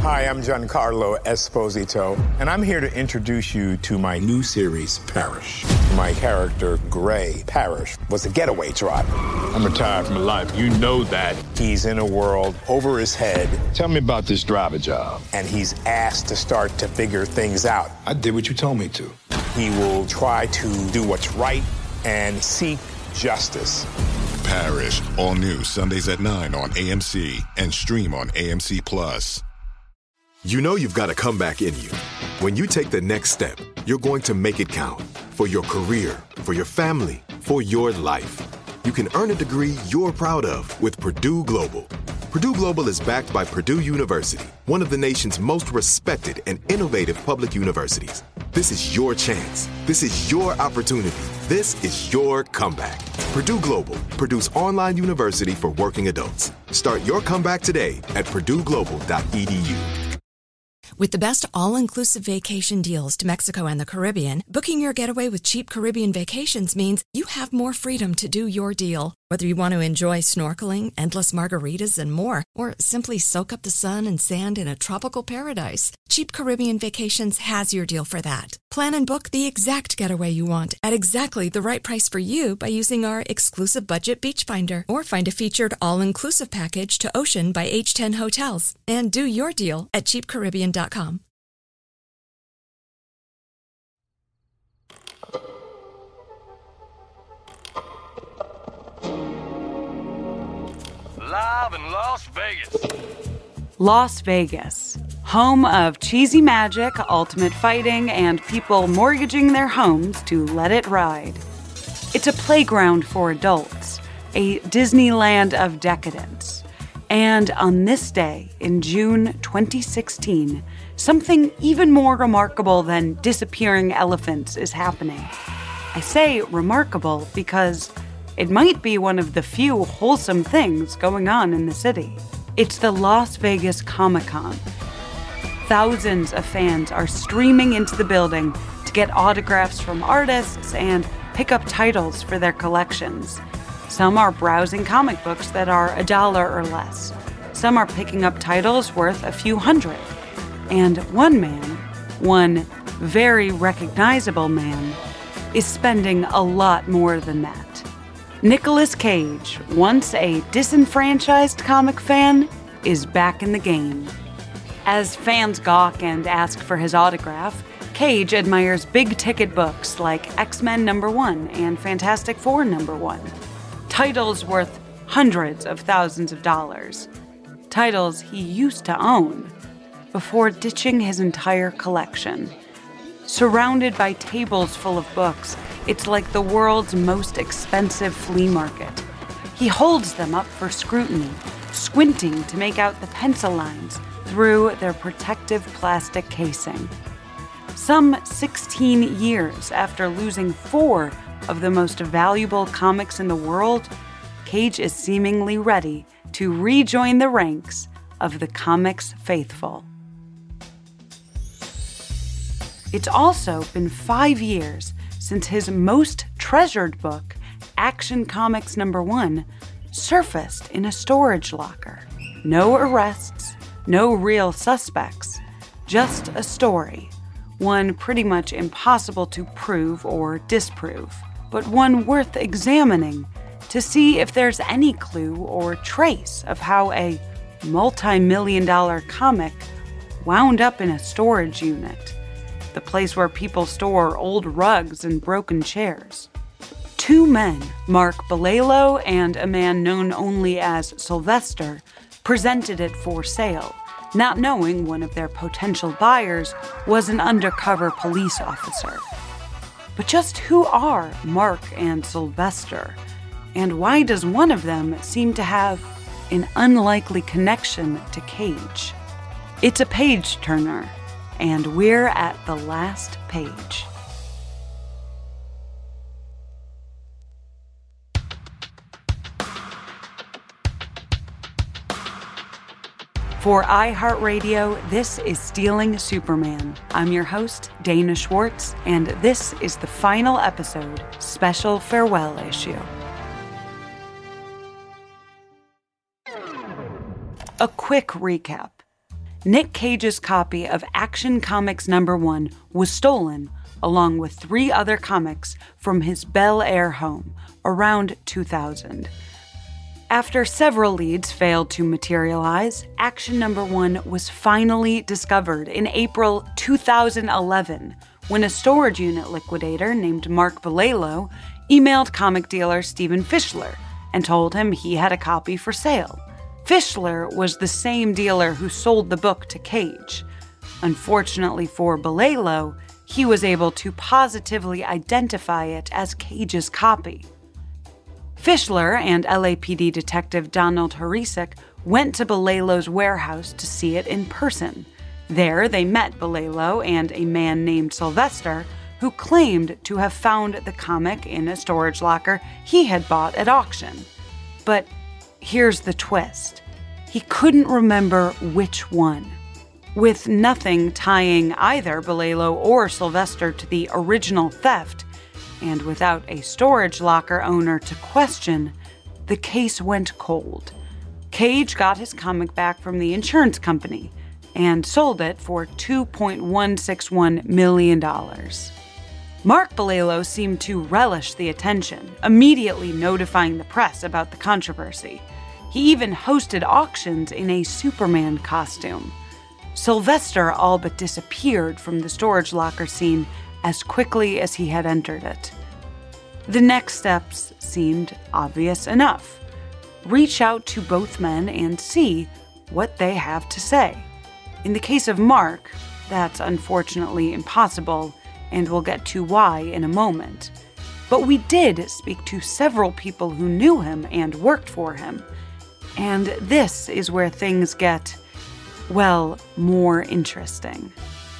Hi, I'm Giancarlo Esposito, and I'm here to introduce you to my new series, Parrish. My character, Gray Parrish, was a getaway driver. I'm retired from life. You know that. He's in a world over his head. Tell me about this driver job. And he's asked to start to figure things out. I did what you told me to. He will try to do what's right and seek justice. Parrish, all new Sundays at 9 on AMC and stream on AMC+. You know you've got a comeback in you. When you take the next step, you're going to make it count. For your career, for your family, for your life. You can earn a degree you're proud of with Purdue Global. Purdue Global is backed by Purdue University, one of the nation's most respected and innovative public universities. This is your chance. This is your opportunity. This is your comeback. Purdue Global, Purdue's online university for working adults. Start your comeback today at purdueglobal.edu. With the best all-inclusive vacation deals to Mexico and the Caribbean, booking your getaway with Cheap Caribbean Vacations means you have more freedom to do your deal. Whether you want to enjoy snorkeling, endless margaritas, and more, or simply soak up the sun and sand in a tropical paradise, Cheap Caribbean Vacations has your deal for that. Plan and book the exact getaway you want at exactly the right price for you by using our exclusive budget beach finder, or find a featured all-inclusive package to Ocean by H10 Hotels and do your deal at cheapcaribbean.com. Live in Las Vegas. Las Vegas, home of cheesy magic, ultimate fighting, and people mortgaging their homes to let it ride. It's a playground for adults, a Disneyland of decadence. And on this day, in June 2016, something even more remarkable than disappearing elephants is happening. I say remarkable because it might be one of the few wholesome things going on in the city. It's the Las Vegas Comic-Con. Thousands of fans are streaming into the building to get autographs from artists and pick up titles for their collections. Some are browsing comic books that are $1 or less. Some are picking up titles worth a few hundred. And one man, one very recognizable man, is spending a lot more than that. Nicolas Cage, once a disenfranchised comic fan, is back in the game. As fans gawk and ask for his autograph, Cage admires big-ticket books like X-Men #1 and Fantastic Four #1. Titles worth hundreds of thousands of dollars. Titles he used to own before ditching his entire collection. Surrounded by tables full of books, it's like the world's most expensive flea market. He holds them up for scrutiny, squinting to make out the pencil lines through their protective plastic casing. Some 16 years after losing 4 of the most valuable comics in the world, Cage is seemingly ready to rejoin the ranks of the comics faithful. It's also been 5 years since his most treasured book, Action Comics #1, surfaced in a storage locker. No arrests, no real suspects, just a story. One pretty much impossible to prove or disprove, but one worth examining to see if there's any clue or trace of how a multi-million-dollar comic wound up in a storage unit, the place where people store old rugs and broken chairs. 2 men, Mark Bolello and a man known only as Sylvester, presented it for sale, not knowing one of their potential buyers was an undercover police officer. But just who are Mark and Sylvester? And why does one of them seem to have an unlikely connection to Cage? It's a page-turner, and we're at the last page. For iHeartRadio, this is Stealing Superman. I'm your host, Dana Schwartz, and this is the final episode, special farewell issue. A quick recap. Nick Cage's copy of Action Comics #1 was stolen, along with 3 other comics from his Bel Air home around 2000. After several leads failed to materialize, Action #1 was finally discovered in April 2011 when a storage unit liquidator named Mark Bolello emailed comic dealer Stephen Fischler and told him he had a copy for sale. Fischler was the same dealer who sold the book to Cage. Unfortunately for Bolello, he was able to positively identify it as Cage's copy. Fischler and LAPD detective Donald Horisek went to Bolello's warehouse to see it in person. There, they met Bolello and a man named Sylvester, who claimed to have found the comic in a storage locker he had bought at auction. But here's the twist. He couldn't remember which one. With nothing tying either Bolello or Sylvester to the original theft, and without a storage locker owner to question, the case went cold. Cage got his comic back from the insurance company and sold it for $2.161 million. Mark Bolello seemed to relish the attention, immediately notifying the press about the controversy. He even hosted auctions in a Superman costume. Sylvester all but disappeared from the storage locker scene as quickly as he had entered it. The next steps seemed obvious enough. Reach out to both men and see what they have to say. In the case of Mark, that's unfortunately impossible, and we'll get to why in a moment. But we did speak to several people who knew him and worked for him. And this is where things get, well, more interesting.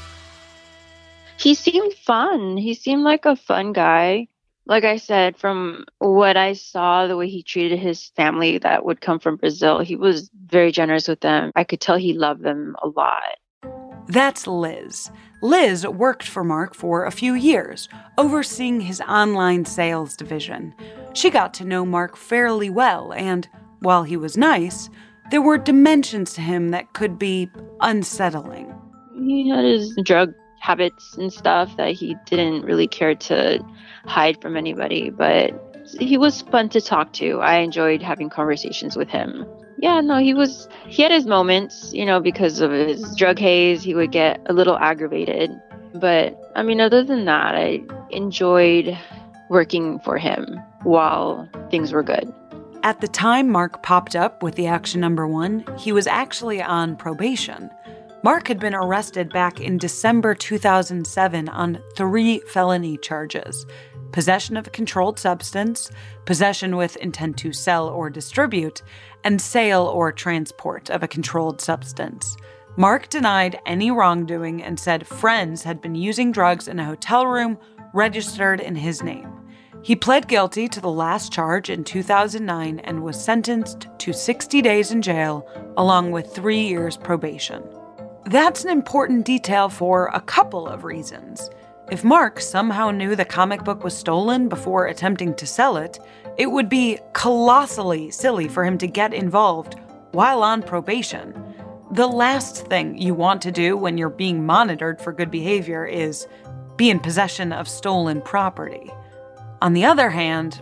He seemed fun. He seemed like a fun guy. Like I said, from what I saw, the way he treated his family that would come from Brazil, he was very generous with them. I could tell he loved them a lot. That's Liz. Liz worked for Mark for a few years, overseeing his online sales division. She got to know Mark fairly well, and while he was nice, there were dimensions to him that could be unsettling. He had his drug habits and stuff that he didn't really care to hide from anybody, but he was fun to talk to. I enjoyed having conversations with him. Yeah, no, he had his moments, because of his drug haze, he would get a little aggravated. But, other than that, I enjoyed working for him while things were good. At the time Mark popped up with the Action #1, he was actually on probation. Mark had been arrested back in December 2007 on 3 felony charges: possession of a controlled substance, possession with intent to sell or distribute, and sale or transport of a controlled substance. Mark denied any wrongdoing and said friends had been using drugs in a hotel room registered in his name. He pled guilty to the last charge in 2009 and was sentenced to 60 days in jail, along with 3 years probation. That's an important detail for a couple of reasons. If Mark somehow knew the comic book was stolen before attempting to sell it, it would be colossally silly for him to get involved while on probation. The last thing you want to do when you're being monitored for good behavior is be in possession of stolen property. On the other hand,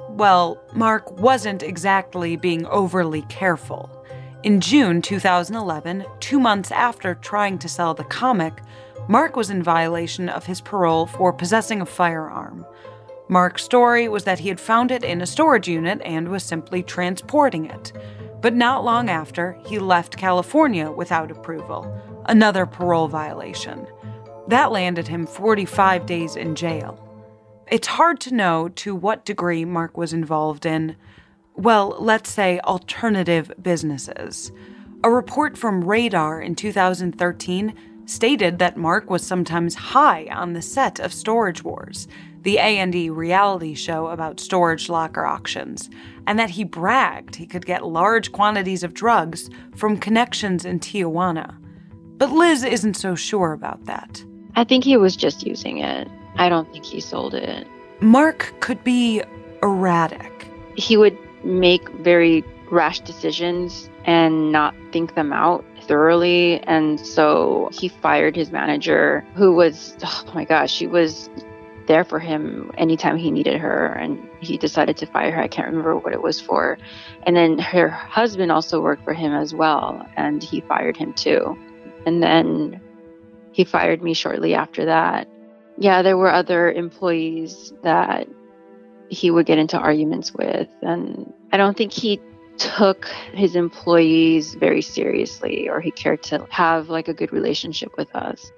Mark wasn't exactly being overly careful. In June 2011, 2 months after trying to sell the comic, Mark was in violation of his parole for possessing a firearm. Mark's story was that he had found it in a storage unit and was simply transporting it. But not long after, he left California without approval, another parole violation. That landed him 45 days in jail. It's hard to know to what degree Mark was involved in, let's say alternative businesses. A report from Radar in 2013 stated that Mark was sometimes high on the set of Storage Wars, the A&E reality show about storage locker auctions, and that he bragged he could get large quantities of drugs from connections in Tijuana. But Liz isn't so sure about that. I think he was just using it. I don't think he sold it. Mark could be erratic. He would make very rash decisions and not think them out. thoroughly. And so he fired his manager, who was, oh my gosh, she was there for him anytime he needed her. And he decided to fire her. I can't remember what it was for. And then her husband also worked for him as well. And he fired him too. And then he fired me shortly after that. Yeah, there were other employees that he would get into arguments with. And I don't think he took his employees very seriously, or he cared to have like a good relationship with us.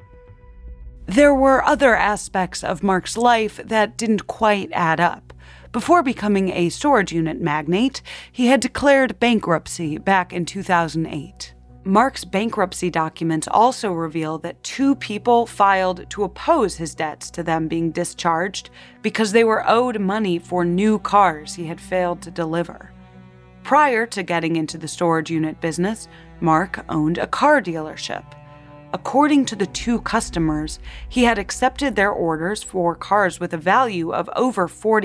There were other aspects of Mark's life that didn't quite add up. Before becoming a storage unit magnate, he had declared bankruptcy back in 2008. Mark's bankruptcy documents also reveal that 2 people filed to oppose his debts to them being discharged because they were owed money for new cars he had failed to deliver. Prior to getting into the storage unit business, Mark owned a car dealership. According to the 2 customers, he had accepted their orders for cars with a value of over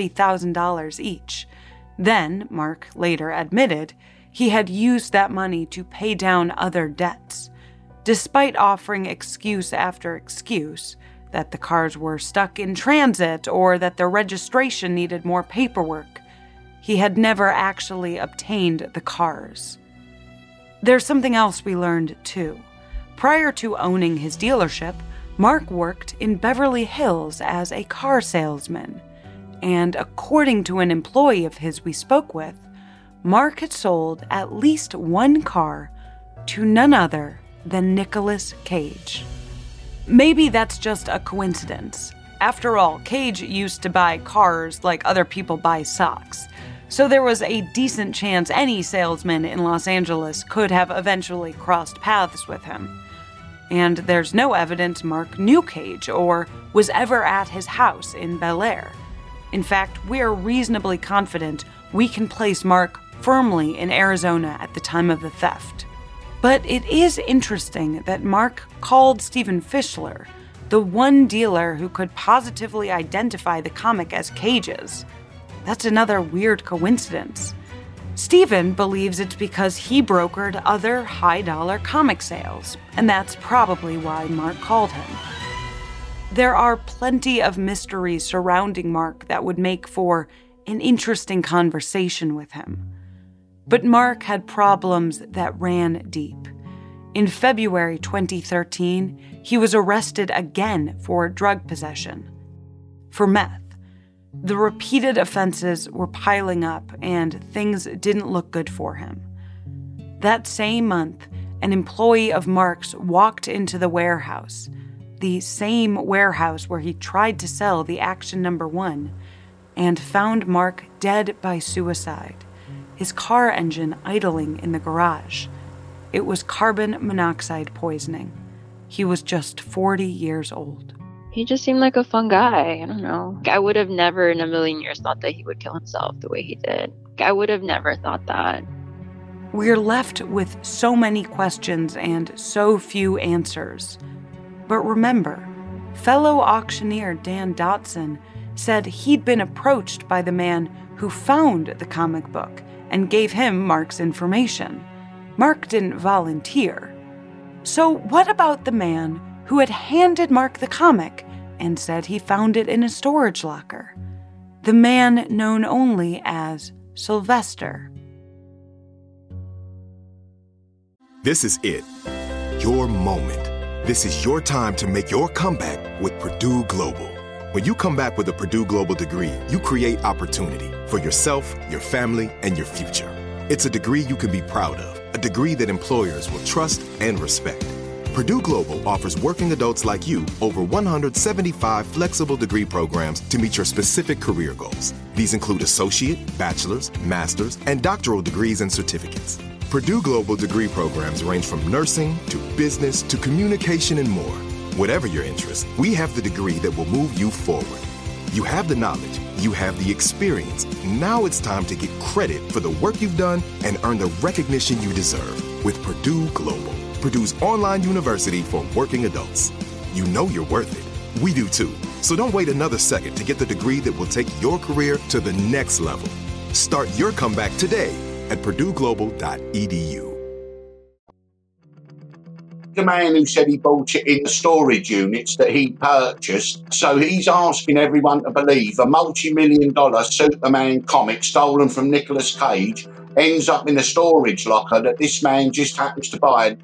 $40,000 each. Then, Mark later admitted, he had used that money to pay down other debts. Despite offering excuse after excuse, that the cars were stuck in transit or that their registration needed more paperwork, he had never actually obtained the cars. There's something else we learned, too. Prior to owning his dealership, Mark worked in Beverly Hills as a car salesman. And according to an employee of his we spoke with, Mark had sold at least 1 car to none other than Nicolas Cage. Maybe that's just a coincidence. After all, Cage used to buy cars like other people buy socks. So there was a decent chance any salesman in Los Angeles could have eventually crossed paths with him. And there's no evidence Mark knew Cage or was ever at his house in Bel Air. In fact, we are reasonably confident we can place Mark firmly in Arizona at the time of the theft. But it is interesting that Mark called Stephen Fischler, the one dealer who could positively identify the comic as Cage's. That's another weird coincidence. Stephen believes it's because he brokered other high-dollar comic sales, and that's probably why Mark called him. There are plenty of mysteries surrounding Mark that would make for an interesting conversation with him. But Mark had problems that ran deep. In February 2013, he was arrested again for drug possession, for meth. The repeated offenses were piling up, and things didn't look good for him. That same month, an employee of Mark's walked into the warehouse, the same warehouse where he tried to sell the Action No. 1, and found Mark dead by suicide, his car engine idling in the garage. It was carbon monoxide poisoning. He was just 40 years old. He just seemed like a fun guy. I don't know. I would have never in a million years thought that he would kill himself the way he did. I would have never thought that. We're left with so many questions and so few answers. But remember, fellow auctioneer Dan Dotson said he'd been approached by the man who found the comic book and gave him Mark's information. Mark didn't volunteer. So what about the man who had handed Mark the comic and said he found it in a storage locker? The man known only as Sylvester. This is it. Your moment. This is your time to make your comeback with Purdue Global. When you come back with a Purdue Global degree, you create opportunity for yourself, your family, and your future. It's a degree you can be proud of, a degree that employers will trust and respect. Purdue Global offers working adults like you over 175 flexible degree programs to meet your specific career goals. These include associate, bachelor's, master's, and doctoral degrees and certificates. Purdue Global degree programs range from nursing to business to communication and more. Whatever your interest, we have the degree that will move you forward. You have the knowledge, you have the experience. Now it's time to get credit for the work you've done and earn the recognition you deserve with Purdue Global, Purdue's online university for working adults. You know you're worth it. We do too. So don't wait another second to get the degree that will take your career to the next level. Start your comeback today at purdueglobal.edu. the man who said he bought it in the storage units that he purchased. So he's asking everyone to believe a multi-million-dollar Superman comic stolen from Nicolas Cage ends up in a storage locker that this man just happens to buy.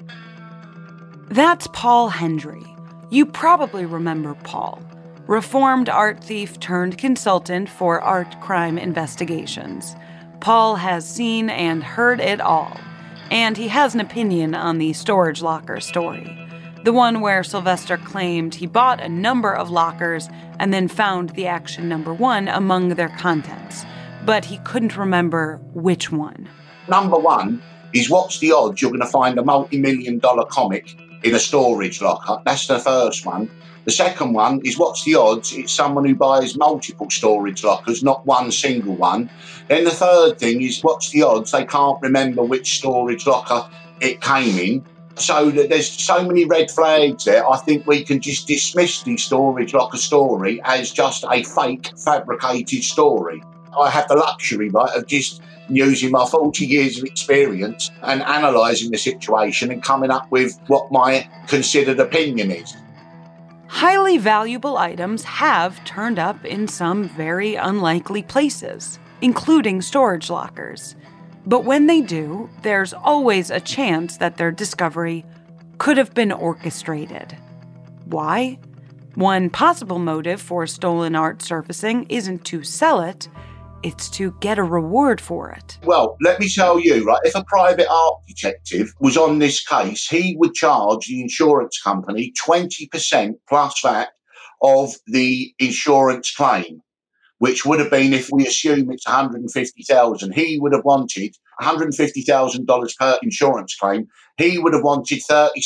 That's Paul Hendry. You probably remember Paul, reformed art thief turned consultant for art crime investigations. Paul has seen and heard it all, and he has an opinion on the storage locker story. The one where Sylvester claimed he bought a number of lockers and then found the Action Number 1 among their contents, but he couldn't remember which one. Number 1 is what's the odds you're going to find a multi-million-dollar comic in a storage locker? That's the first one. The second one is what's the odds it's someone who buys multiple storage lockers, not one single one. Then the third thing is what's the odds they can't remember which storage locker it came in. So that there's so many red flags there, I think we can just dismiss the storage locker story as just a fake, fabricated story. I have the luxury, right, of just using my 40 years of experience and analysing the situation and coming up with what my considered opinion is. Highly valuable items have turned up in some very unlikely places, including storage lockers. But when they do, there's always a chance that their discovery could have been orchestrated. Why? One possible motive for stolen art surfacing isn't to sell it, it's to get a reward for it. Well, let me tell you, right, if a private art detective was on this case, he would charge the insurance company 20% plus VAT of the insurance claim, which would have been, if we assume it's $150,000, he would have wanted $150,000 per insurance claim. He would have wanted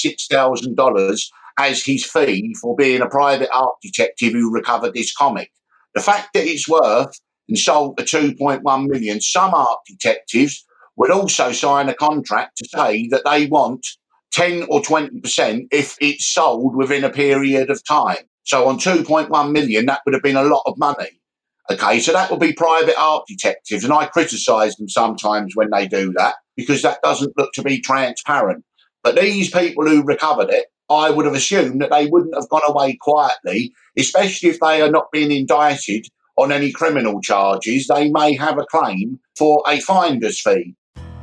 $36,000 as his fee for being a private art detective who recovered this comic. The fact that it's worth and sold for $2.1 million, some art detectives would also sign a contract to say that they want 10 or 20% if it's sold within a period of time. So on $2.1 million, that would have been a lot of money. Okay, so that would be private art detectives, and I criticise them sometimes when they do that because that doesn't look to be transparent. But these people who recovered it, I would have assumed that they wouldn't have gone away quietly, especially if they are not being indicted on any criminal charges. They may have a claim for a finder's fee.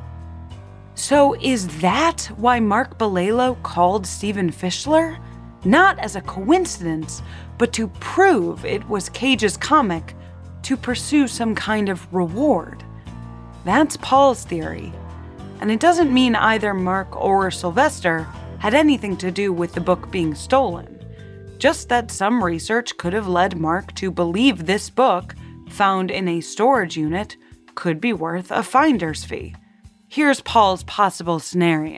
So is that why Mark Bolello called Stephen Fischler? Not as a coincidence, but to prove it was Cage's comic, to pursue some kind of reward. That's Paul's theory. And it doesn't mean either Mark or Sylvester had anything to do with the book being stolen. Just that some research could have led Mark to believe this book, found in a storage unit, could be worth a finder's fee. Here's Paul's possible scenario.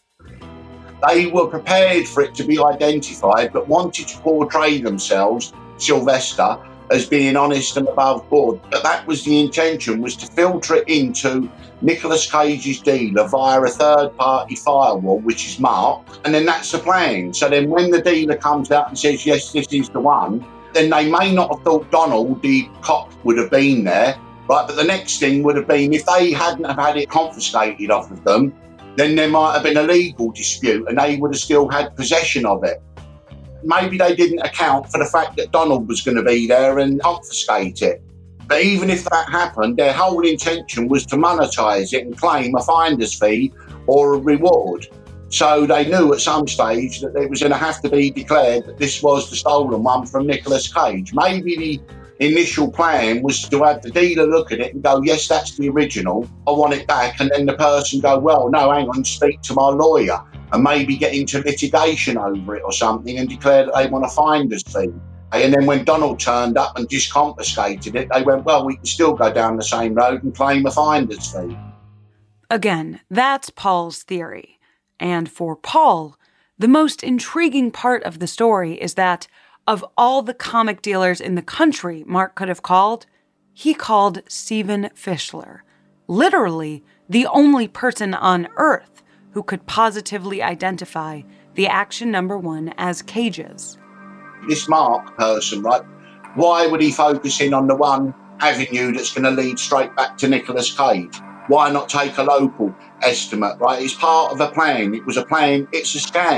They were prepared for it to be identified, but wanted to portray themselves, Sylvester, as being honest and above board. But that was the intention, was to filter it into Nicolas Cage's dealer via a third-party firewall, which is Mark, and then that's the plan. So then when the dealer comes out and says, yes, this is the one, then they may not have thought Donald, the cop, would have been there, right? But the next thing would have been, if they hadn't have had it confiscated off of them, then there might have been a legal dispute and they would have still had possession of it. Maybe they didn't account for the fact that Donald was going to be there and confiscate it. But even if that happened, their whole intention was to monetize it and claim a finder's fee or a reward. So they knew at some stage that it was going to have to be declared that this was the stolen one from Nicolas Cage. Maybe the initial plan was to have the dealer look at it and go, yes, that's the original, I want it back. And then the person go, well, no, hang on, speak to my lawyer, and maybe get into litigation over it or something and declare that they want a finder's fee. And then when Donald turned up and just confiscated it, they went, well, we can still go down the same road and claim a finder's fee. Again, that's Paul's theory. And for Paul, the most intriguing part of the story is that of all the comic dealers in the country Mark could have called, he called Stephen Fischler, literally the only person on Earth who could positively identify the Action Number 1 as Cage's. This Mark person, right, why would he focus in on the one avenue that's going to lead straight back to Nicolas Cage? Why not take a local estimate, right? It's part of a plan. It was a plan. It's a scam.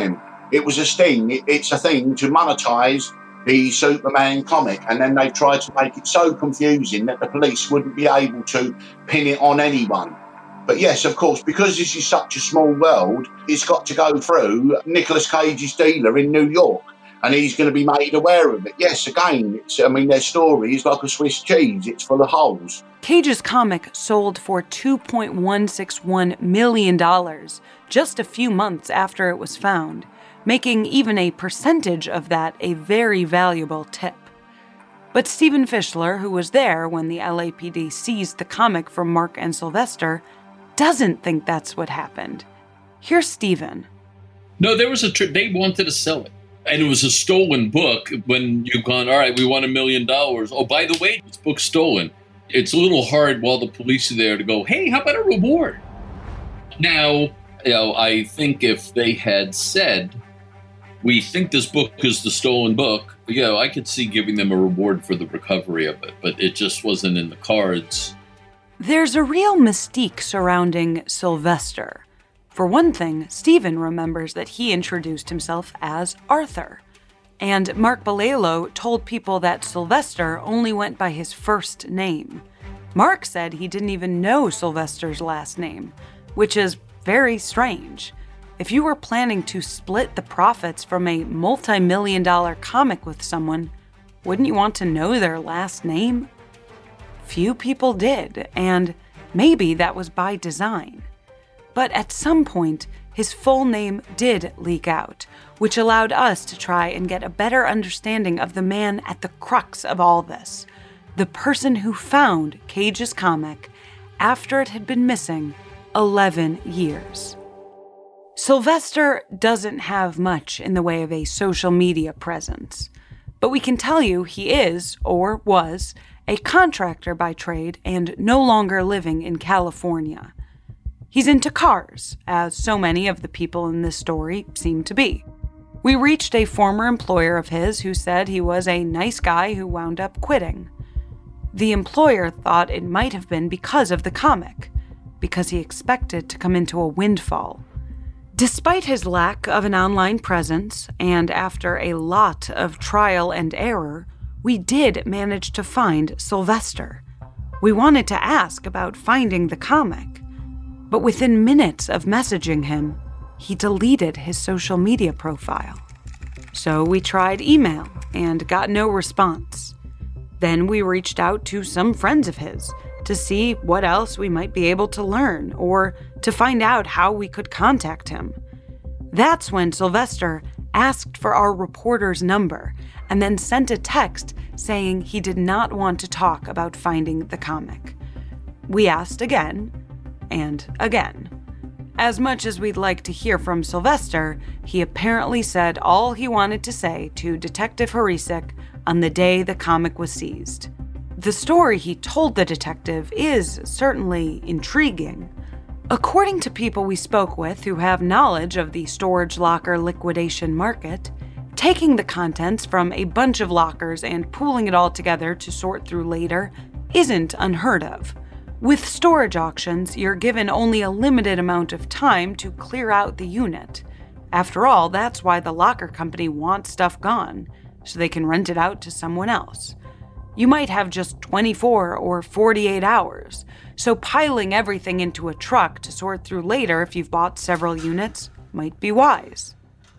it was a sting. It's a thing to monetize the Superman comic, and then they tried to make it so confusing that the police wouldn't be able to pin it on anyone. But yes, of course, because this is such a small world, it's got to go through Nicolas Cage's dealer in New York, and he's going to be made aware of it. Yes, again, their story is like a Swiss cheese. It's full of holes. Cage's comic sold for $2.161 million just a few months after it was found, making even a percentage of that a very valuable tip. But Stephen Fischler, who was there when the LAPD seized the comic from Mark and Sylvester, doesn't think that's what happened. Here's Stephen. No, there was a trick. They wanted to sell it. And it was a stolen book. When you've gone, all right, we want $1 million. Oh, by the way, this book's stolen. It's a little hard while the police are there to go, hey, how about a reward? Now, I think if they had said, we think this book is the stolen book, I could see giving them a reward for the recovery of it, but it just wasn't in the cards. There's a real mystique surrounding Sylvester. For one thing, Stephen remembers that he introduced himself as Arthur. And Mark Bolello told people that Sylvester only went by his first name. Mark said he didn't even know Sylvester's last name, which is very strange. If you were planning to split the profits from a multi-million-dollar comic with someone, wouldn't you want to know their last name? Few people did, and maybe that was by design. But at some point, his full name did leak out, which allowed us to try and get a better understanding of the man at the crux of all this, the person who found Cage's comic after it had been missing 11 years. Sylvester doesn't have much in the way of a social media presence, but we can tell you he is, or was, a contractor by trade and no longer living in California. He's into cars, as so many of the people in this story seem to be. We reached a former employer of his who said he was a nice guy who wound up quitting. The employer thought it might have been because of the comic, because he expected to come into a windfall. Despite his lack of an online presence, and after a lot of trial and error, we did manage to find Sylvester. We wanted to ask about finding the comic, but within minutes of messaging him, he deleted his social media profile. So we tried email and got no response. Then we reached out to some friends of his to see what else we might be able to learn or to find out how we could contact him. That's when Sylvester asked for our reporter's number and then sent a text saying he did not want to talk about finding the comic. We asked again and again. As much as we'd like to hear from Sylvester, he apparently said all he wanted to say to Detective Harisik on the day the comic was seized. The story he told the detective is certainly intriguing. According to people we spoke with who have knowledge of the storage locker liquidation market, taking the contents from a bunch of lockers and pooling it all together to sort through later isn't unheard of. With storage auctions, you're given only a limited amount of time to clear out the unit. After all, that's why the locker company wants stuff gone, so they can rent it out to someone else. You might have just 24 or 48 hours, so piling everything into a truck to sort through later if you've bought several units might be wise.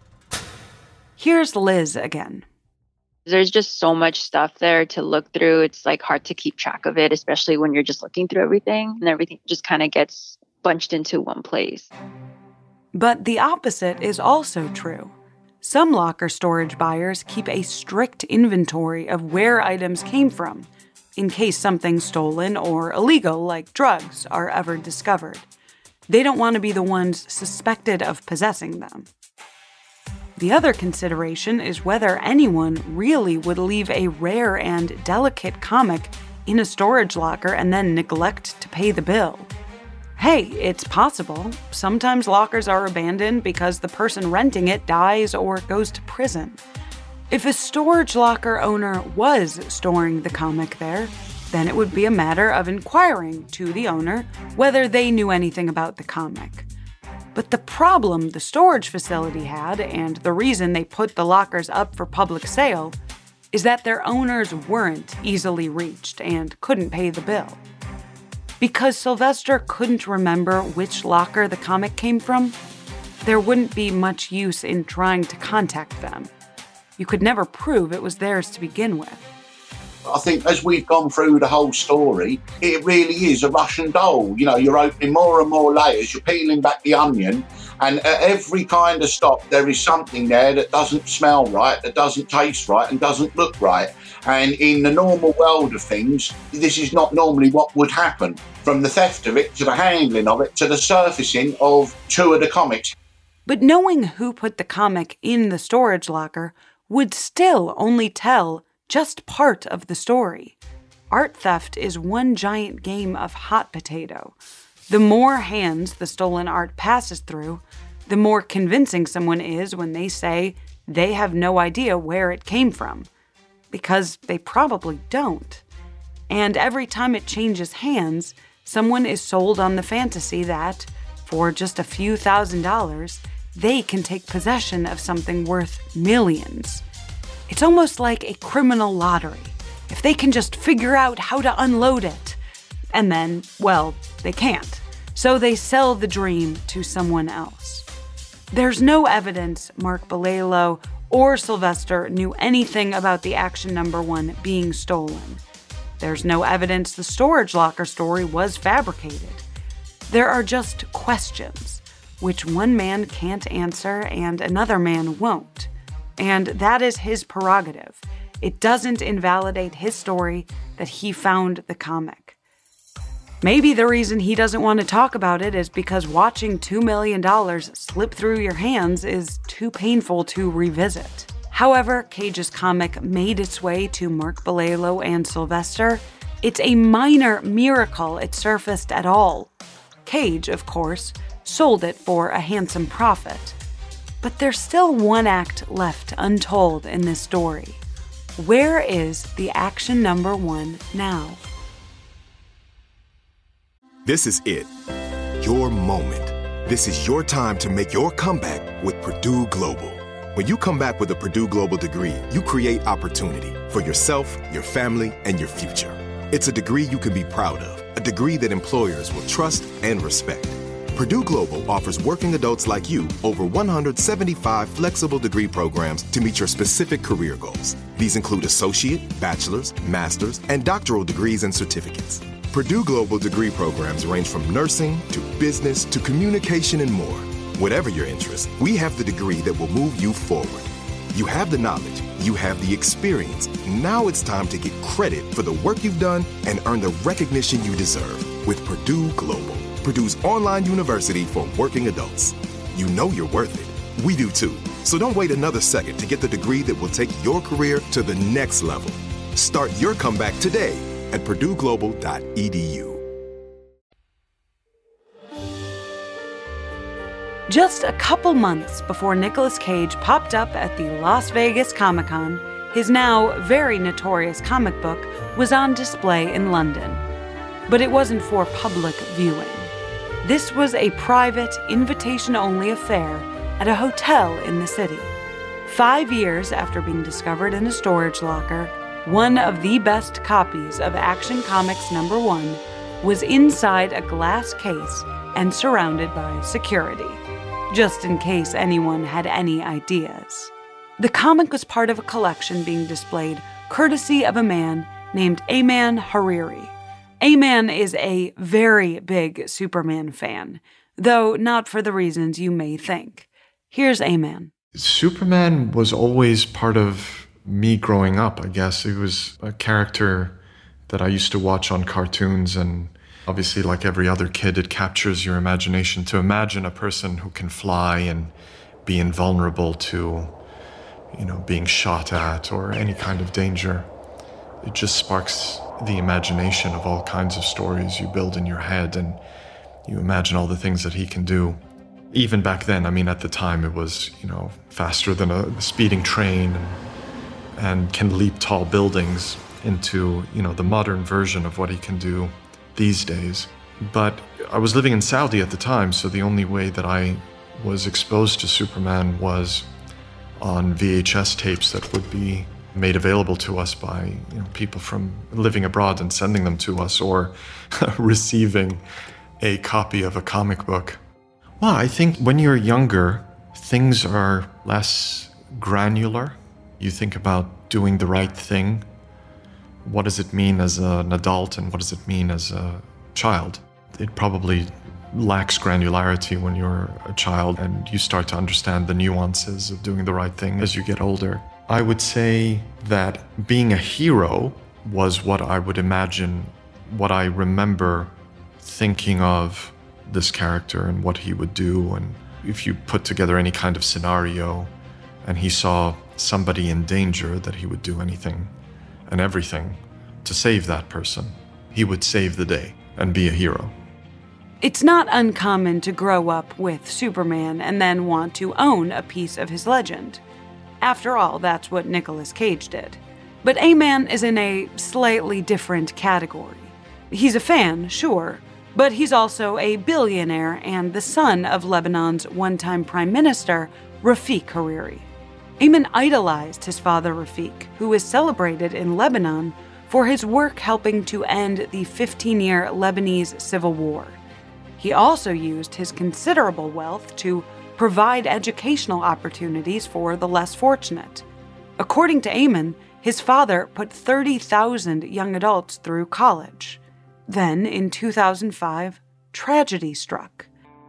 Here's Liz again. There's just so much stuff there to look through. It's hard to keep track of it, especially when you're just looking through everything and everything just kind of gets bunched into one place. But the opposite is also true. Some locker storage buyers keep a strict inventory of where items came from, in case something stolen or illegal, like drugs, are ever discovered. They don't want to be the ones suspected of possessing them. The other consideration is whether anyone really would leave a rare and delicate comic in a storage locker and then neglect to pay the bill. Hey, it's possible. Sometimes lockers are abandoned because the person renting it dies or goes to prison. If a storage locker owner was storing the comic there, then it would be a matter of inquiring to the owner whether they knew anything about the comic. But the problem the storage facility had, and the reason they put the lockers up for public sale, is that their owners weren't easily reached and couldn't pay the bill. Because Sylvester couldn't remember which locker the comic came from, there wouldn't be much use in trying to contact them. You could never prove it was theirs to begin with. I think as we've gone through the whole story, it really is a Russian doll. You know, you're opening more and more layers, you're peeling back the onion, and at every kind of stop, there is something there that doesn't smell right, that doesn't taste right, and doesn't look right. And in the normal world of things, this is not normally what would happen. From the theft of it, to the handling of it, to the surfacing of 2 of the comics. But knowing who put the comic in the storage locker would still only tell just part of the story. Art theft is one giant game of hot potato. The more hands the stolen art passes through, the more convincing someone is when they say they have no idea where it came from. Because they probably don't. And every time it changes hands, someone is sold on the fantasy that, for just a few $1,000s, they can take possession of something worth millions. It's almost like a criminal lottery. If they can just figure out how to unload it. And then, well, they can't. So they sell the dream to someone else. There's no evidence Mark Bolello or Sylvester knew anything about the Action No. 1 being stolen. There's no evidence the storage locker story was fabricated. There are just questions, which one man can't answer and another man won't. And that is his prerogative. It doesn't invalidate his story that he found the comic. Maybe the reason he doesn't want to talk about it is because watching $2 million slip through your hands is too painful to revisit. However, Cage's comic made its way to Mark Bolello and Sylvester. It's a minor miracle it surfaced at all. Cage, of course, sold it for a handsome profit. But there's still one act left untold in this story. Where is the Action No. 1 now? This is it. Your moment. This is your time to make your comeback with Purdue Global. When you come back with a Purdue Global degree, you create opportunity for yourself, your family, and your future. It's a degree you can be proud of, a degree that employers will trust and respect. Purdue Global offers working adults like you over 175 flexible degree programs to meet your specific career goals. These include associate, bachelor's, master's, and doctoral degrees and certificates. Purdue Global degree programs range from nursing to business to communication and more. Whatever your interest, we have the degree that will move you forward. You have the knowledge, you have the experience. Now it's time to get credit for the work you've done and earn the recognition you deserve with Purdue Global, Purdue's online university for working adults. You know you're worth it. We do too. So don't wait another second to get the degree that will take your career to the next level. Start your comeback today at purdueglobal.edu. Just a couple months before Nicolas Cage popped up at the Las Vegas Comic-Con, his now very notorious comic book was on display in London. But it wasn't for public viewing. This was a private, invitation-only affair at a hotel in the city. 5 years after being discovered in a storage locker, one of the best copies of Action Comics No. 1 was inside a glass case and surrounded by security, just in case anyone had any ideas. The comic was part of a collection being displayed courtesy of a man named Ayman Hariri. Ayman is a very big Superman fan, though not for the reasons you may think. Here's Ayman. Superman was always part of me growing up, I guess. It was a character that I used to watch on cartoons, and obviously, like every other kid, it captures your imagination to imagine a person who can fly and be invulnerable to, being shot at or any kind of danger. It just sparks the imagination of all kinds of stories you build in your head, and you imagine all the things that he can do. Even back then, at the time, it was, faster than a speeding train and can leap tall buildings into, the modern version of what he can do these days. But I was living in Saudi at the time, so the only way that I was exposed to Superman was on VHS tapes that would be made available to us by people from living abroad and sending them to us, or receiving a copy of a comic book. Well, I think when you're younger, things are less granular. You think about doing the right thing. What does it mean as an adult, and what does it mean as a child? It probably lacks granularity when you're a child, and you start to understand the nuances of doing the right thing as you get older. I would say that being a hero was what I would imagine, what I remember thinking of this character and what he would do. And if you put together any kind of scenario and he saw somebody in danger, that he would do anything and everything to save that person. He would save the day and be a hero. It's not uncommon to grow up with Superman and then want to own a piece of his legend. After all, that's what Nicolas Cage did. But A-Man is in a slightly different category. He's a fan, sure, but he's also a billionaire and the son of Lebanon's one-time Prime Minister, Rafik Hariri. A-Man idolized his father Rafik, who is celebrated in Lebanon for his work helping to end the 15-year Lebanese Civil War. He also used his considerable wealth to provide educational opportunities for the less fortunate. According to A-Man, his father put 30,000 young adults through college. Then, in 2005, tragedy struck.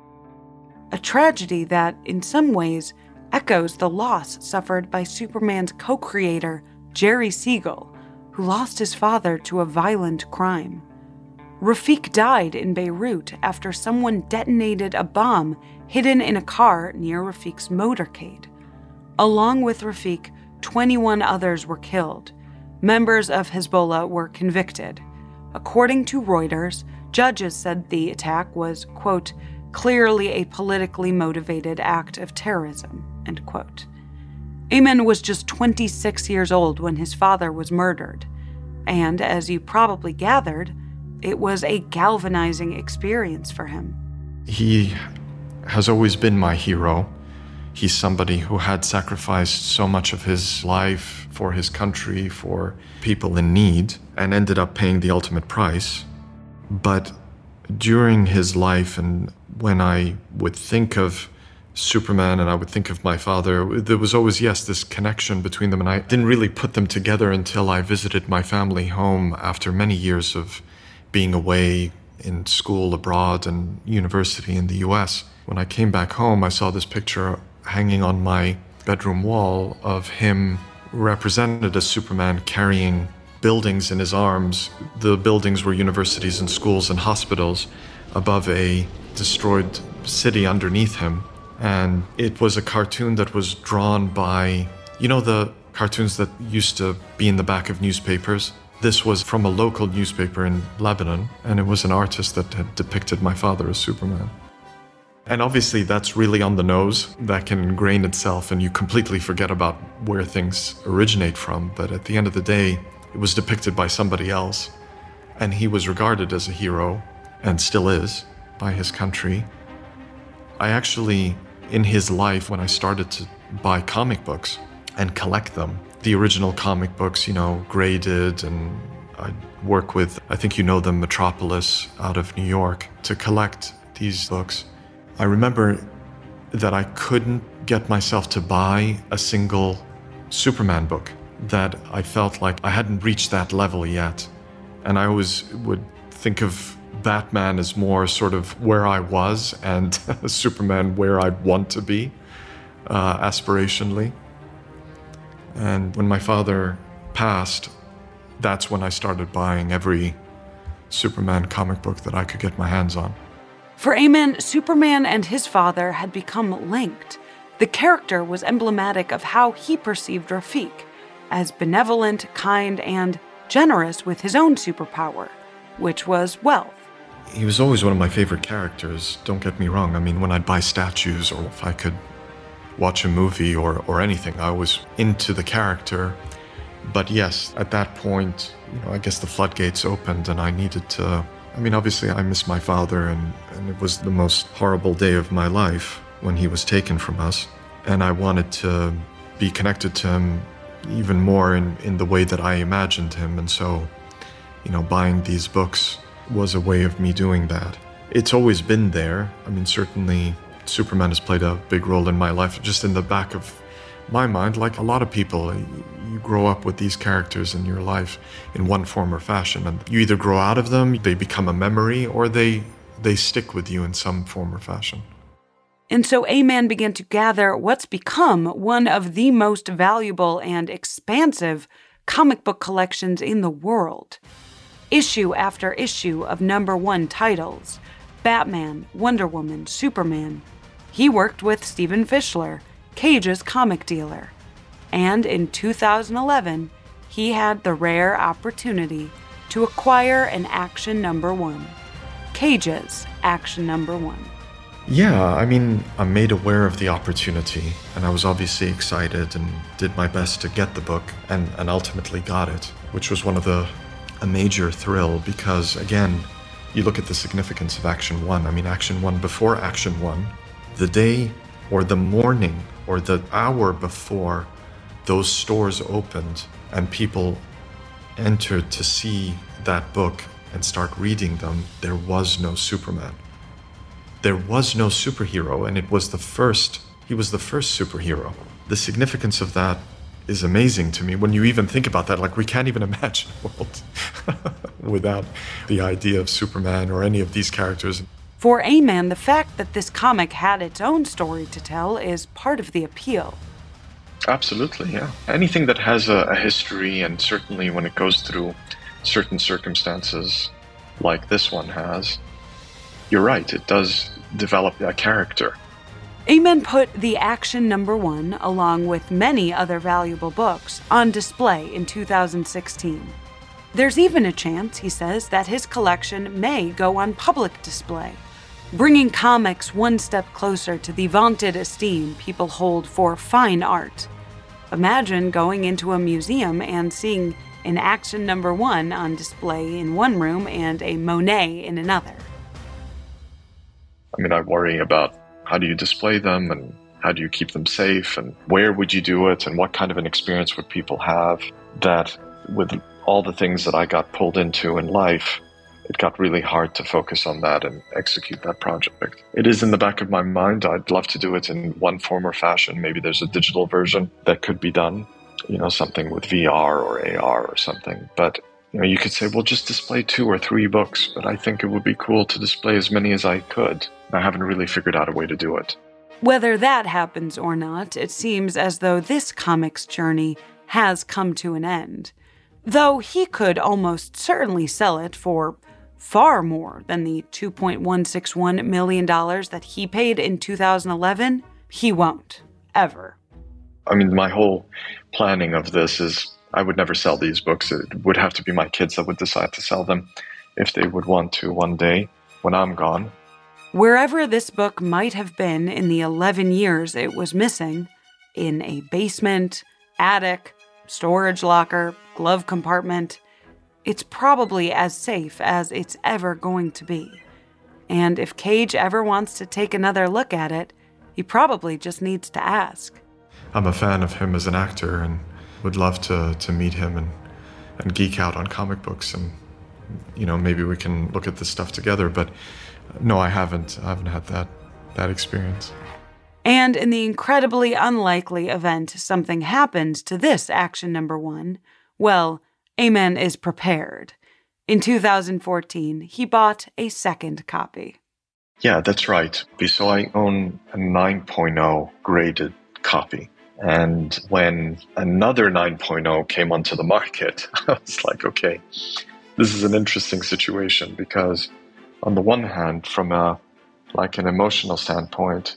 A tragedy that, in some ways, echoes the loss suffered by Superman's co-creator, Jerry Siegel, who lost his father to a violent crime. Rafik died in Beirut after someone detonated a bomb hidden in a car near Rafik's motorcade. Along with Rafik, 21 others were killed. Members of Hezbollah were convicted. According to Reuters, judges said the attack was, quote, clearly a politically motivated act of terrorism, end quote. A-Man was just 26 years old when his father was murdered. And, as you probably gathered, it was a galvanizing experience for him. He has always been my hero. He's somebody who had sacrificed so much of his life for his country, for people in need, and ended up paying the ultimate price. But during his life, and when I would think of Superman and I would think of my father, there was always, yes, this connection between them, and I didn't really put them together until I visited my family home after many years of being away in school abroad and university in the US. When I came back home, I saw this picture hanging on my bedroom wall of him represented as Superman carrying buildings in his arms. The buildings were universities and schools and hospitals above a destroyed city underneath him. And it was a cartoon that was drawn by, the cartoons that used to be in the back of newspapers? This was from a local newspaper in Lebanon, and it was an artist that had depicted my father as Superman. And obviously that's really on the nose. That can ingrain itself and you completely forget about where things originate from. But at the end of the day, it was depicted by somebody else. And he was regarded as a hero, and still is, by his country. I actually, in his life, when I started to buy comic books and collect them, the original comic books, graded, and I'd work with, I think you know them, Metropolis out of New York, to collect these books. I remember that I couldn't get myself to buy a single Superman book, that I felt like I hadn't reached that level yet. And I always would think of Batman as more sort of where I was, and Superman where I'd want to be, aspirationally. And when my father passed, that's when I started buying every Superman comic book that I could get my hands on. For A-Man, Superman and his father had become linked. The character was emblematic of how he perceived Rafik, as benevolent, kind, and generous with his own superpower, which was wealth. He was always one of my favorite characters, don't get me wrong. I mean, when I'd buy statues or if I could watch a movie or anything, I was into the character. But yes, at that point, I guess the floodgates opened and I needed to I mean, obviously I miss my father, and it was the most horrible day of my life when he was taken from us. And I wanted to be connected to him even more in the way that I imagined him. And so, buying these books was a way of me doing that. It's always been there. I mean, certainly Superman has played a big role in my life, just in the back of my mind. Like a lot of people, you grow up with these characters in your life in one form or fashion, and you either grow out of them, they become a memory, or they stick with you in some form or fashion. And so A-Man began to gather what's become one of the most valuable and expansive comic book collections in the world. Issue after issue of #1 titles: Batman, Wonder Woman, Superman. He worked with Stephen Fischler, Cage's comic dealer. And in 2011, he had the rare opportunity to acquire an Action #1, Cage's Action #1. Yeah, I mean, I'm made aware of the opportunity, and I was obviously excited and did my best to get the book, and ultimately got it, which was a major thrill because, again, you look at the significance of Action 1. I mean, Action 1, before Action 1, the day or the morning or the hour before those stores opened and people entered to see that book and start reading them, there was no Superman. There was no superhero, and he was the first superhero. The significance of that is amazing to me. When you even think about that, like, we can't even imagine a world without the idea of Superman or any of these characters. For A-Man, the fact that this comic had its own story to tell is part of the appeal. Absolutely, yeah. Anything that has a history, and certainly when it goes through certain circumstances like this one has, you're right, it does develop a character. A-Man put the Action #1, along with many other valuable books, on display in 2016. There's even a chance, he says, that his collection may go on public display, bringing comics one step closer to the vaunted esteem people hold for fine art. Imagine going into a museum and seeing an Action #1 on display in one room and a Monet in another. I mean, I worry about how do you display them and how do you keep them safe and where would you do it and what kind of an experience would people have. That with all the things that I got pulled into in life, it got really hard to focus on that and execute that project. It is in the back of my mind. I'd love to do it in one form or fashion. Maybe there's a digital version that could be done, something with VR or AR or something. But you could say, well, just display 2 or 3 books, but I think it would be cool to display as many as I could. I haven't really figured out a way to do it. Whether that happens or not, it seems as though this comic's journey has come to an end. Though he could almost certainly sell it for far more than the $2.161 million that he paid in 2011, he won't, ever. I mean, my whole planning of this is I would never sell these books. It would have to be my kids that would decide to sell them if they would want to one day when I'm gone. Wherever this book might have been in the 11 years it was missing, in a basement, attic, storage locker, glove compartment, it's probably as safe as it's ever going to be. And if Cage ever wants to take another look at it, he probably just needs to ask. I'm a fan of him as an actor and would love to meet him and geek out on comic books, and maybe we can look at this stuff together. But no, I haven't had that experience. And in the incredibly unlikely event something happens to this Action #1, well, A-Man is prepared. In 2014, he bought a second copy. Yeah, that's right. So I own a 9.0 graded copy. And when another 9.0 came onto the market, I was like, okay, this is an interesting situation because on the one hand, from an emotional standpoint,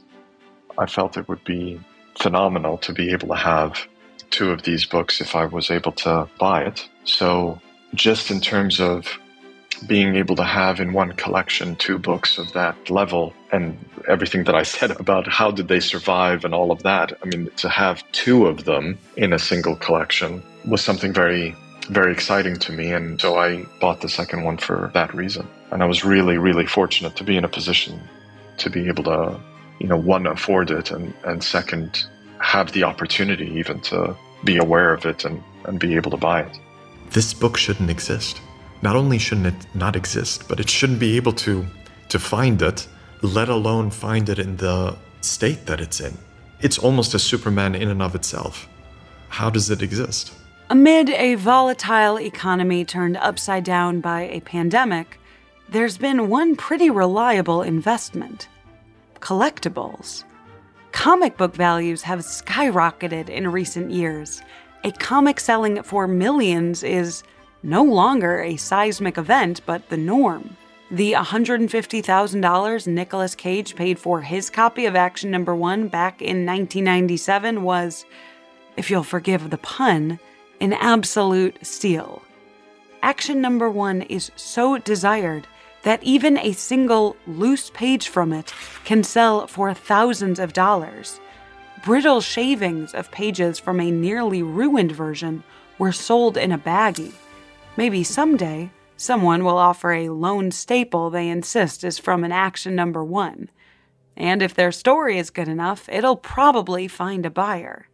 I felt it would be phenomenal to be able to have 2 of these books if I was able to buy it. So just in terms of being able to have in one collection 2 books of that level and everything that I said about how did they survive and all of that, I mean, to have 2 of them in a single collection was something very, very exciting to me. And so I bought the second one for that reason. And I was really, really fortunate to be in a position to be able to, one, afford it, and second, have the opportunity even to be aware of it and be able to buy it. This book shouldn't exist. Not only shouldn't it not exist, but it shouldn't be able to find it, let alone find it in the state that it's in. It's almost a Superman in and of itself. How does it exist? Amid a volatile economy turned upside down by a pandemic, there's been one pretty reliable investment: collectibles. Comic book values have skyrocketed in recent years. A comic selling for millions is no longer a seismic event, but the norm. The $150,000 Nicolas Cage paid for his copy of Action Number 1 back in 1997 was, if you'll forgive the pun, an absolute steal. Action Number 1 is so desired that even a single loose page from it can sell for thousands of dollars. Brittle shavings of pages from a nearly ruined version were sold in a baggie. Maybe someday, someone will offer a lone staple they insist is from an Action Number 1. And if their story is good enough, it'll probably find a buyer.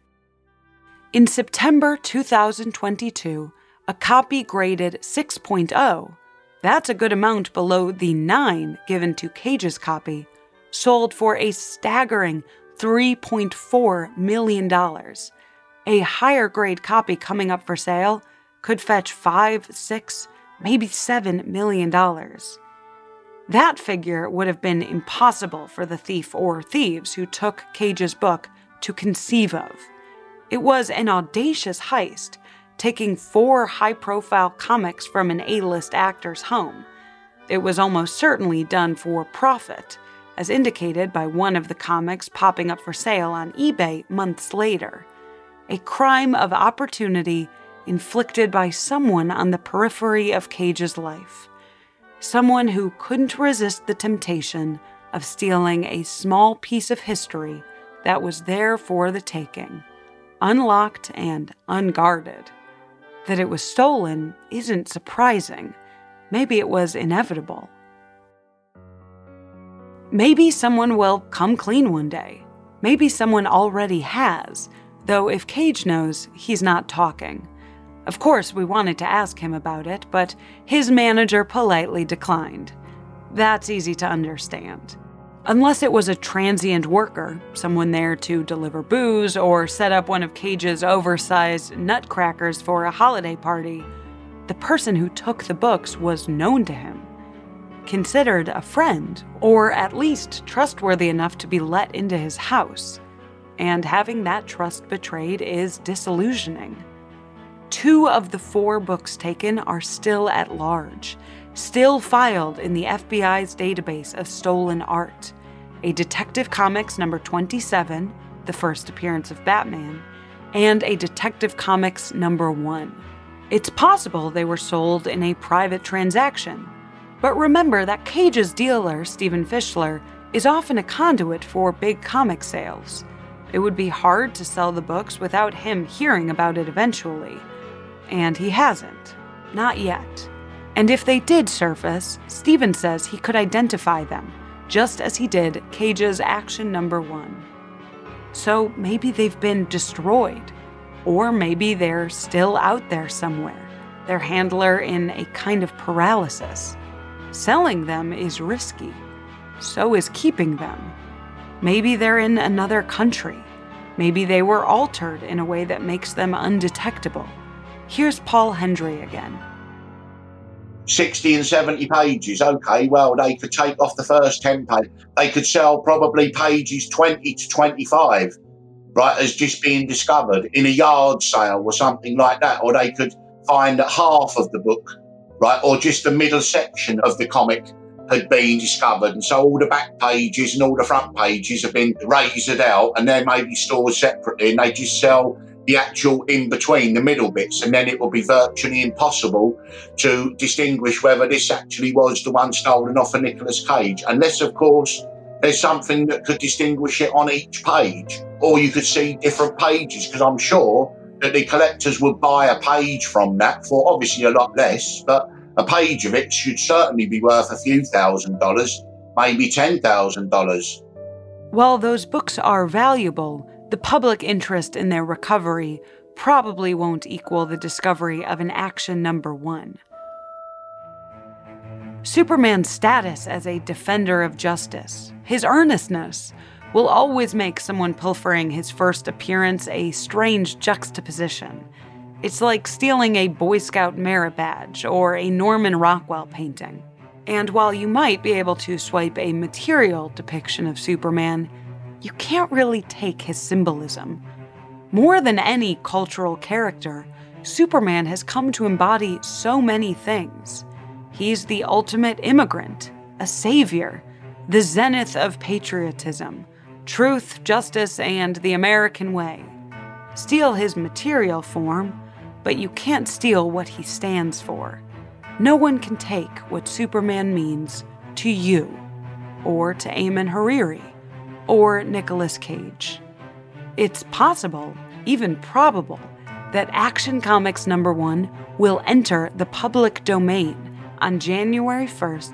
In September 2022, a copy graded 6.0, that's a good amount below the 9 given to Cage's copy, sold for a staggering $3.4 million. A higher grade copy coming up for sale could fetch $5, $6, maybe $7 million. That figure would have been impossible for the thief or thieves who took Cage's book to conceive of. It was an audacious heist, taking 4 high-profile comics from an A-list actor's home. It was almost certainly done for profit, as indicated by one of the comics popping up for sale on eBay months later. A crime of opportunity inflicted by someone on the periphery of Cage's life. Someone who couldn't resist the temptation of stealing a small piece of history that was there for the taking, unlocked and unguarded. That it was stolen isn't surprising. Maybe it was inevitable. Maybe someone will come clean one day. Maybe someone already has, though if Cage knows, he's not talking. Of course, we wanted to ask him about it, but his manager politely declined. That's easy to understand. Unless it was a transient worker, someone there to deliver booze or set up one of Cage's oversized nutcrackers for a holiday party, the person who took the books was known to him, considered a friend, or at least trustworthy enough to be let into his house. And having that trust betrayed is disillusioning. 2 of the 4 books taken are still at large, still filed in the FBI's database of stolen art. A Detective Comics number 27, the first appearance of Batman, and a Detective Comics number 1. It's possible they were sold in a private transaction. But remember that Cage's dealer, Stephen Fischler, is often a conduit for big comic sales. It would be hard to sell the books without him hearing about it eventually. And he hasn't. Not yet. And if they did surface, Stephen says he could identify them, just as he did Cage's Action Number 1. So maybe they've been destroyed. Or maybe they're still out there somewhere, their handler in a kind of paralysis. Selling them is risky. So is keeping them. Maybe they're in another country. Maybe they were altered in a way that makes them undetectable. Here's Paul Hendry again. 60 and 70 pages. Okay, well, they could take off the first 10 pages. They could sell probably pages 20 to 25, right, as just being discovered in a yard sale or something like that. Or they could find that half of the book, right, or just the middle section of the comic had been discovered. And so all the back pages and all the front pages have been razored out and they're maybe stored separately and they just sell the actual in-between, the middle bits, and then it will be virtually impossible to distinguish whether this actually was the one stolen off of Nicolas Cage, unless, of course, there's something that could distinguish it on each page, or you could see different pages, because I'm sure that the collectors would buy a page from that for obviously a lot less, but A page of it should certainly be worth a few $1,000, maybe $10,000. While those books are valuable, the public interest in their recovery probably won't equal the discovery of an Action Number 1. Superman's status as a defender of justice, his earnestness, will always make someone pilfering his first appearance a strange juxtaposition. It's like stealing a Boy Scout merit badge or a Norman Rockwell painting. And while you might be able to swipe a material depiction of Superman, you can't really take his symbolism. More than any cultural character, Superman has come to embody so many things. He's the ultimate immigrant, a savior, the zenith of patriotism, truth, justice, and the American way. Steal his material form, but you can't steal what he stands for. No one can take what Superman means to you, or to Eamon Hariri, or Nicolas Cage. It's possible, even probable, that Action Comics number 1 will enter the public domain on January 1st,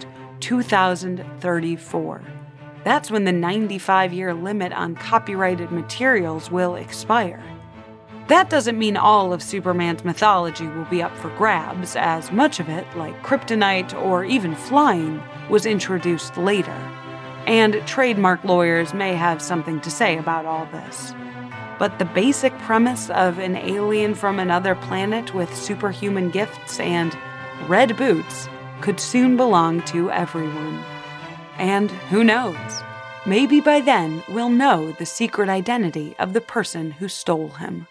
2034. That's when the 95-year limit on copyrighted materials will expire. That doesn't mean all of Superman's mythology will be up for grabs, as much of it, like kryptonite or even flying, was introduced later. And trademark lawyers may have something to say about all this. But the basic premise of an alien from another planet with superhuman gifts and red boots could soon belong to everyone. And who knows? Maybe by then we'll know the secret identity of the person who stole him.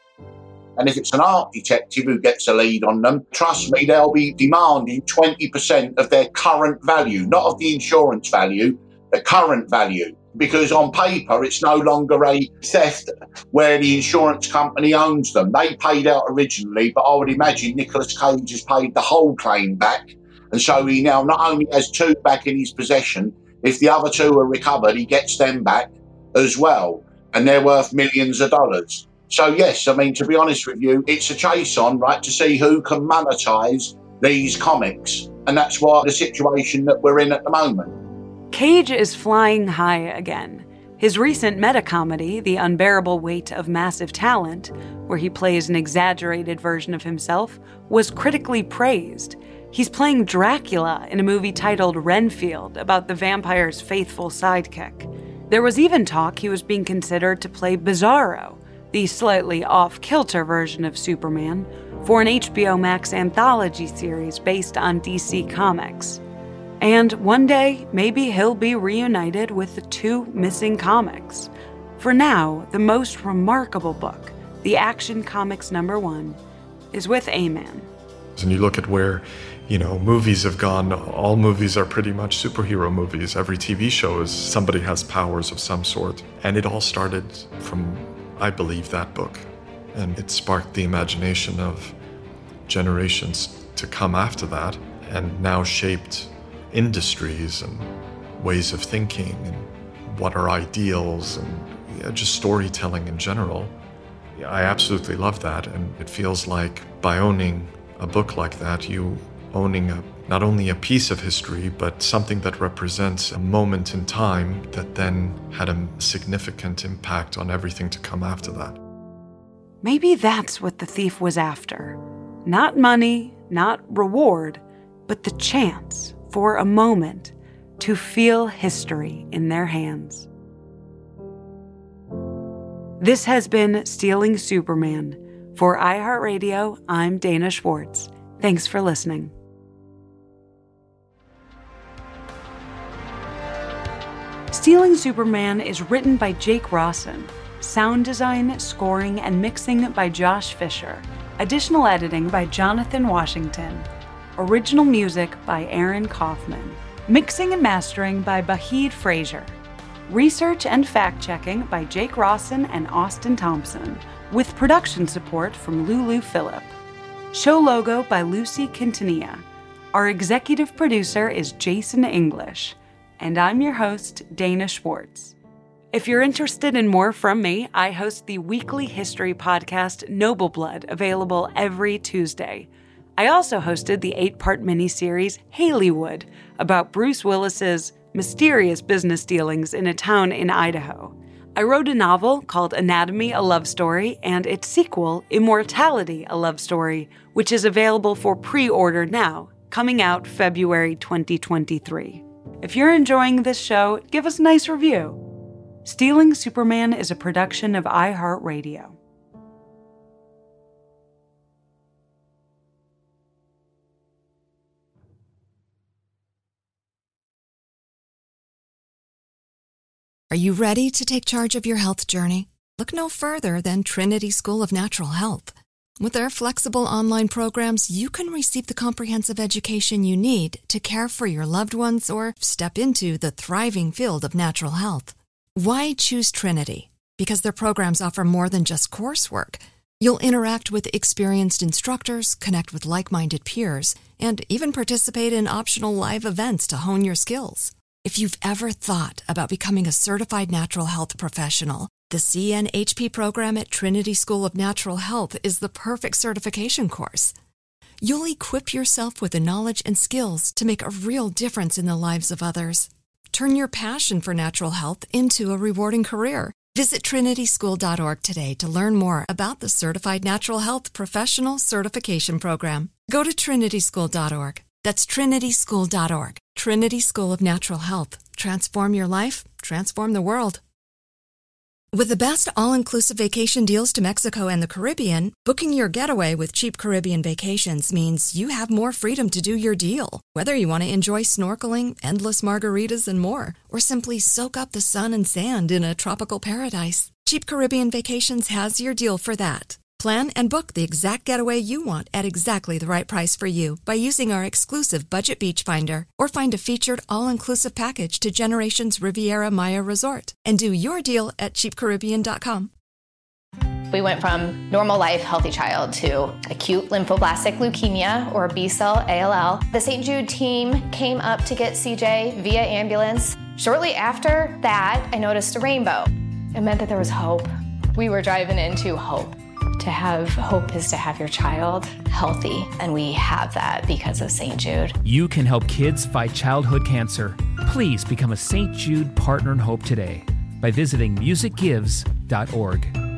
And if it's an art detective who gets a lead on them, trust me, they'll be demanding 20% of their current value, not of the insurance value, the current value. Because on paper, it's no longer a theft where the insurance company owns them. They paid out originally, but I would imagine Nicolas Cage has paid the whole claim back. And so he now not only has 2 back in his possession, if the other 2 are recovered, he gets them back as well. And they're worth millions of dollars. So yes, I mean, to be honest with you, it's a chase on, right, to see who can monetize these comics. And that's why the situation that we're in at the moment. Cage is flying high again. His recent meta-comedy, The Unbearable Weight of Massive Talent, where he plays an exaggerated version of himself, was critically praised. He's playing Dracula in a movie titled Renfield, about the vampire's faithful sidekick. There was even talk he was being considered to play Bizarro, the slightly off-kilter version of Superman, for an HBO Max anthology series based on DC Comics. And one day, maybe he'll be reunited with the 2 missing comics. For now, the most remarkable book, the Action Comics number 1, is with Eamon. And you look at where, movies have gone, all movies are pretty much superhero movies. Every TV show is somebody has powers of some sort. And it all started from, I believe, that book. And it sparked the imagination of generations to come after that, and now shaped industries and ways of thinking and what are ideals and just storytelling in general. I absolutely love that, and it feels like by owning a book like that, you owning not only a piece of history, but something that represents a moment in time that then had a significant impact on everything to come after that. Maybe that's what the thief was after. Not money, not reward, but the chance, for a moment, to feel history in their hands. This has been Stealing Superman. For iHeartRadio, I'm Dana Schwartz. Thanks for listening. Stealing Superman is written by Jake Rawson. Sound design, scoring, and mixing by Josh Fisher. Additional editing by Jonathan Washington. Original music by Aaron Kaufman. Mixing and mastering by Bahid Frazier. Research and fact-checking by Jake Rawson and Austin Thompson, with production support from Lulu Phillip. Show logo by Lucy Quintanilla. Our executive producer is Jason English. And I'm your host, Dana Schwartz. If you're interested in more from me, I host the weekly history podcast Noble Blood, available every Tuesday. I also hosted the 8-part miniseries Haleywood about Bruce Willis's mysterious business dealings in a town in Idaho. I wrote a novel called Anatomy, a Love Story, and its sequel, Immortality, a Love Story, which is available for pre-order now, coming out February 2023. If you're enjoying this show, give us a nice review. Stealing Superman is a production of iHeartRadio. Are you ready to take charge of your health journey? Look no further than Trinity School of Natural Health. With their flexible online programs, you can receive the comprehensive education you need to care for your loved ones or step into the thriving field of natural health. Why choose Trinity? Because their programs offer more than just coursework. You'll interact with experienced instructors, connect with like-minded peers, and even participate in optional live events to hone your skills. If you've ever thought about becoming a certified natural health professional, the CNHP program at Trinity School of Natural Health is the perfect certification course. You'll equip yourself with the knowledge and skills to make a real difference in the lives of others. Turn your passion for natural health into a rewarding career. Visit trinityschool.org today to learn more about the Certified Natural Health Professional Certification Program. Go to trinityschool.org. That's trinityschool.org. Trinity School of Natural Health. Transform your life, transform the world. With the best all-inclusive vacation deals to Mexico and the Caribbean, booking your getaway with Cheap Caribbean Vacations means you have more freedom to do your deal. Whether you want to enjoy snorkeling, endless margaritas, and more, or simply soak up the sun and sand in a tropical paradise, Cheap Caribbean Vacations has your deal for that. Plan and book the exact getaway you want at exactly the right price for you by using our exclusive Budget Beach Finder, or find a featured all-inclusive package to Generations Riviera Maya Resort and do your deal at cheapcaribbean.com. We went from normal life, healthy child to acute lymphoblastic leukemia, or B-cell ALL. The St. Jude team came up to get CJ via ambulance. Shortly after that, I noticed a rainbow. It meant that there was hope. We were driving into hope. To have hope is to have your child healthy, and we have that because of St. Jude. You can help kids fight childhood cancer. Please become a St. Jude Partner in Hope today by visiting musicgives.org.